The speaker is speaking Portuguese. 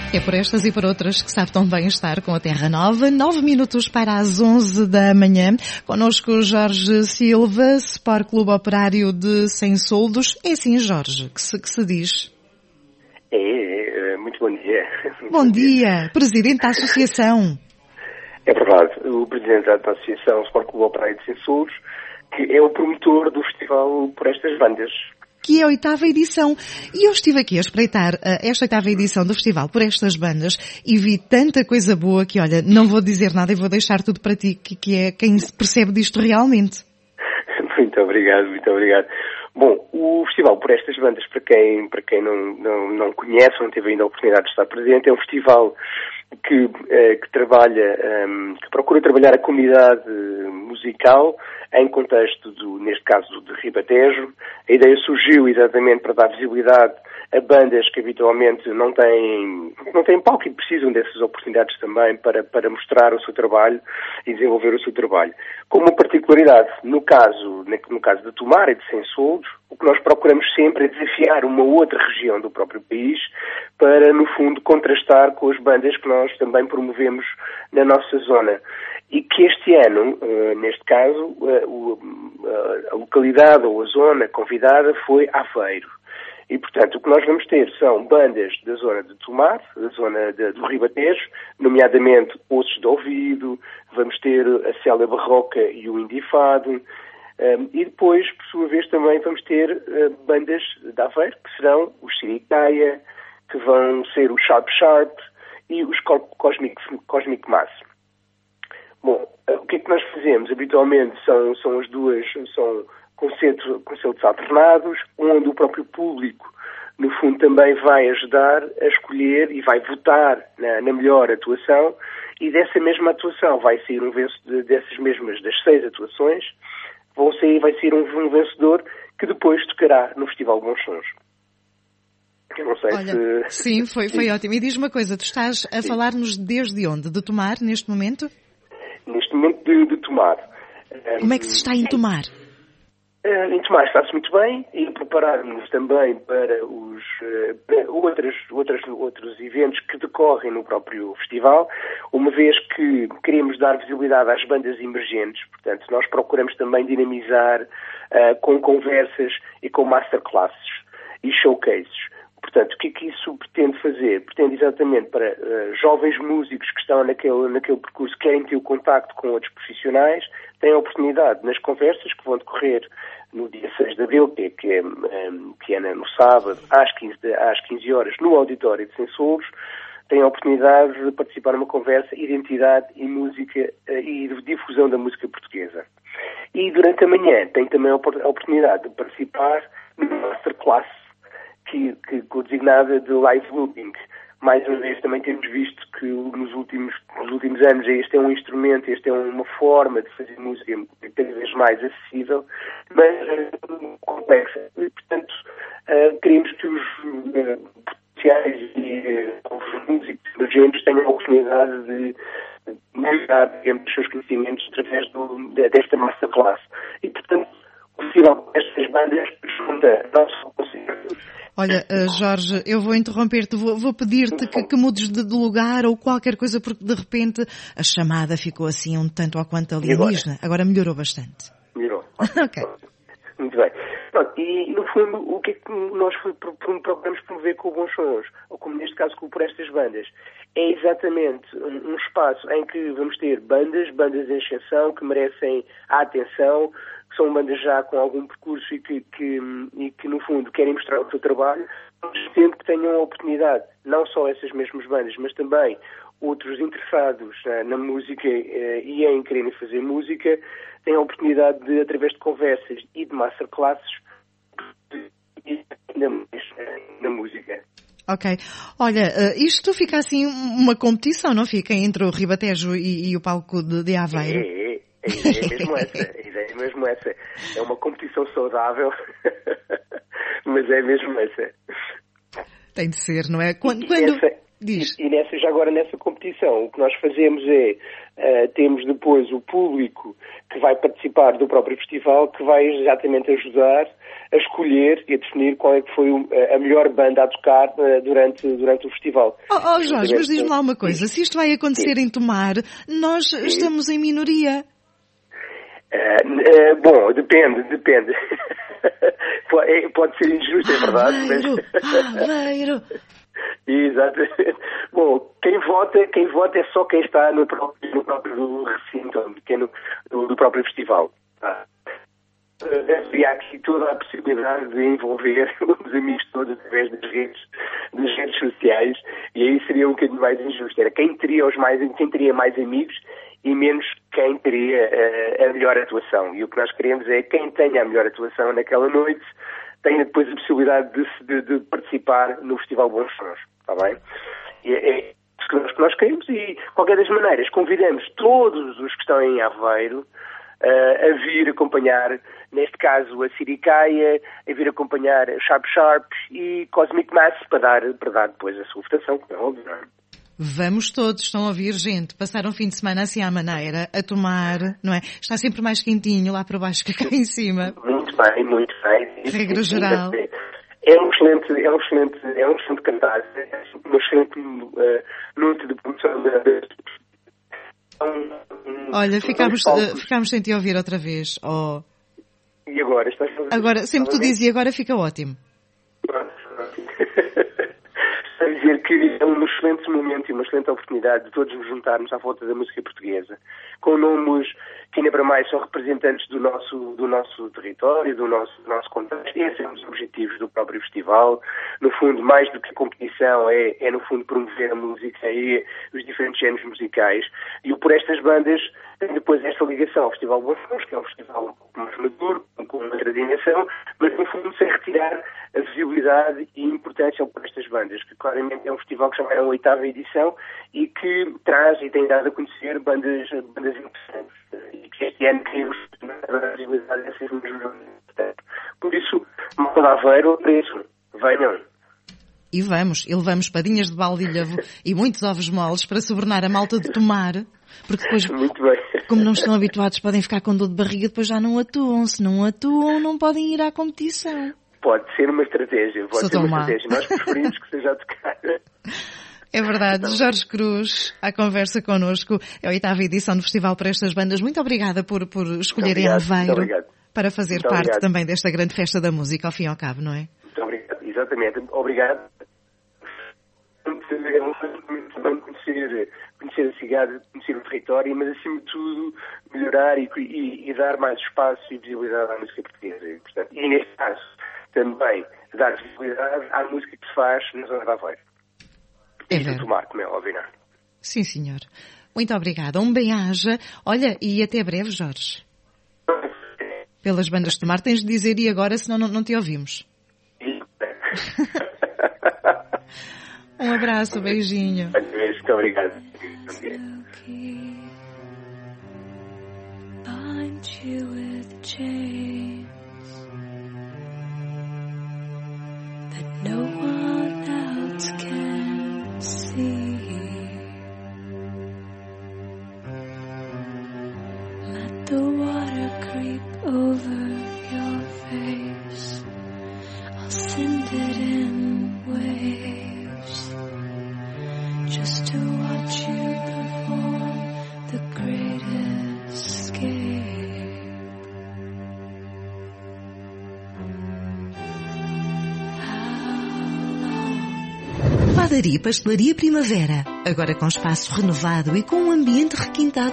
É por estas e por outras que sabe tão bem estar com a Terra Nova. 9 minutos para as 11 da manhã. Connosco Jorge Silva, Sport Clube Operário de Sem Soldos. É assim, Jorge, que se diz? Muito bom dia. Bom dia, Presidente da Associação. É verdade, o Presidente da Associação Sport Clube Operário de Sem Soldos, que é o promotor do festival por estas bandas. Que é a 8ª edição. E eu estive aqui a espreitar esta 8ª edição do festival por estas bandas e vi tanta coisa boa que, olha, não vou dizer nada e vou deixar tudo para ti, que é quem percebe disto realmente. Muito obrigado. Bom, o festival por estas bandas, para quem não conhece, não teve ainda a oportunidade de estar presente, é um festival que trabalha, que procura trabalhar a comunidade musical em contexto, neste caso, de Ribatejo. A ideia surgiu exatamente para dar visibilidade a bandas que habitualmente não têm palco e precisam dessas oportunidades também para mostrar o seu trabalho e desenvolver o seu trabalho. Com uma particularidade, no caso de Tomar e de Sem Soldos, o que nós procuramos sempre é desafiar uma outra região do próprio país para, no fundo, contrastar com as bandas que nós também promovemos na nossa zona. E que este ano, neste caso, a localidade ou a zona convidada foi Aveiro. E, portanto, o que nós vamos ter são bandas da zona de Tomar, da zona do Ribatejo, nomeadamente Ossos de Ouvido, vamos ter a Célia Barroca e o Indifado, e depois, por sua vez, também vamos ter bandas de Aveiro, que serão os Sinicaia, que vão ser os Sharp Sharp e os Cosmic Mass. Bom, o que é que nós fazemos? Habitualmente são as duas, são concertos alternados, onde o próprio público, no fundo, também vai ajudar a escolher e vai votar na melhor atuação, e dessa mesma atuação vai sair um vencedor, das 6 atuações, vai sair um vencedor que depois tocará no Festival Bons Sons. Eu não sei. Olha, sim, foi ótimo. E diz uma coisa, tu estás a falar-nos desde onde? De Tomar, neste momento? Neste momento de Tomar. Como é que se está em Tomar? Em Tomar está-se muito bem e preparar-nos também para outros eventos que decorrem no próprio festival, uma vez que queremos dar visibilidade às bandas emergentes. Portanto, nós procuramos também dinamizar com conversas e com masterclasses e showcases. Portanto, o que é que isso pretende fazer? Pretende exatamente para jovens músicos que estão naquele percurso, querem ter o contacto com outros profissionais, têm a oportunidade nas conversas que vão decorrer no dia 6 de abril, que é no sábado, às 15 horas, no auditório de Sem Soldos, têm a oportunidade de participar numa conversa Identidade e Música e difusão da música portuguesa. E durante a manhã têm também a oportunidade de participar numa masterclass designada de live looping. Mais uma vez também temos visto que nos últimos anos este é um instrumento, esta é uma forma de fazer música cada vez mais acessível, mas complexa. E, portanto, queremos que os potenciais e os músicos emergentes tenham a oportunidade de melhorar, digamos, os seus conhecimentos através desta masterclass. E, portanto, o festival destas bandas junta não só concertos. Olha, Jorge, eu vou interromper-te, vou pedir-te que mudes de lugar ou qualquer coisa, porque de repente a chamada ficou assim um tanto ou quanto alienígena. Agora melhorou bastante. Melhorou. Ok. Muito bem. Pronto, e no fundo, o que é que nós procuramos promover com o Bons Sons, ou como neste caso por estas bandas? É exatamente um espaço em que vamos ter bandas em ascensão, que merecem a atenção, que são bandas já com algum percurso e que no fundo querem mostrar o seu trabalho, mas sempre que tenham a oportunidade, não só essas mesmas bandas, mas também outros interessados na música e em quererem fazer música, têm a oportunidade de, através de conversas e de masterclasses, na música. Ok. Olha, isto fica assim uma competição, não fica? Entre o Ribatejo e o palco de Aveiro? A ideia é mesmo essa. É uma competição saudável, mas é mesmo essa. Tem de ser, não é? Diz. E já agora nessa competição, o que nós fazemos é, temos depois o público que vai participar do próprio festival, que vai exatamente ajudar a escolher e a definir qual é que foi a melhor banda a tocar durante o festival. Jorge, mas diz-me lá uma coisa, se isto vai acontecer em Tomar, nós estamos em minoria. Bom, depende. Pode ser injusto, é verdade. Aveiro! Exatamente. Bom, quem vota é só quem está no próprio recinto, do próprio festival. Havia aqui toda a possibilidade de envolver os amigos todos através das redes sociais, e aí seria um bocadinho mais injusto. Era quem teria mais amigos e menos quem teria a melhor atuação. E o que nós queremos é quem tenha a melhor atuação naquela noite tenha depois a possibilidade de participar no Festival Bons Sons, está bem? E é isso que nós queremos, e, de qualquer das maneiras, convidamos todos os que estão em Aveiro a vir acompanhar, neste caso, a Siricaia, a vir acompanhar Sharp Sharp e Cosmic Mass para dar depois a sua votação, que é óbvio, não é? Vamos todos, estão a ouvir, gente, passar um fim de semana assim à maneira, a tomar, não é? Está sempre mais quentinho lá para baixo que cá em cima. Muito bem. Regra geral. É um excelente cantar, é uma excelente noite de promoção Olha, ficámos sem te ouvir outra vez. Oh. E agora? Agora, sempre tu dizes e agora fica ótimo. A dizer que é um excelente momento e uma excelente oportunidade de todos nos juntarmos à volta da música portuguesa, com nomes que ainda para mais são representantes do nosso território, do nosso contexto. Esses são os objetivos do próprio festival. No fundo, mais do que a competição, é no fundo promover a música e os diferentes géneros musicais. E por estas bandas tem depois esta ligação ao Festival Bons Sons, que é um festival um pouco mais maduro, com outra dimensão, mas no fundo sem retirar a visibilidade e importância por estas bandas, que claramente é um festival que já vai à 8ª edição e que traz e tem dado a conhecer bandas interessantes. E que este ano queremos dar a visibilidade dessas mesmas bandas. Por isso, Malta de Aveiro, preço, venham. E levamos padinhas de baldilhavo e muitos ovos moles para sobornar a malta de Tomar, porque depois, muito bem, como não estão habituados, podem ficar com dor de barriga, depois já não atuam. Se não atuam, não podem ir à competição. Pode ser uma estratégia, Nós preferimos que seja a tocar. É verdade. Jorge Cruz, à conversa connosco. É a 8ª edição do Festival para estas bandas. Muito obrigada por escolherem Aveiro para fazer parte também desta grande festa da música, ao fim e ao cabo, não é? Muito obrigado. Exatamente. Obrigado. Conhecer a cidade, conhecer o território, mas acima de tudo melhorar e dar mais espaço e visibilidade à música portuguesa. E neste caso também dar visibilidade à música que se faz na zona de Aveiro. E Tomar, como é óbvio, não é? Sim, senhor. Muito obrigada. Um bem-aja. Olha, e até breve, Jorge. Pelas bandas de Tomar tens de dizer e agora, senão não te ouvimos. Um abraço, beijinho. Muito obrigado. No one else can see. Let the water creep over your face. I'll send it in waves just to watch you perform the great escape. Padaria e Pastelaria Primavera, agora com espaço renovado e com um ambiente requintado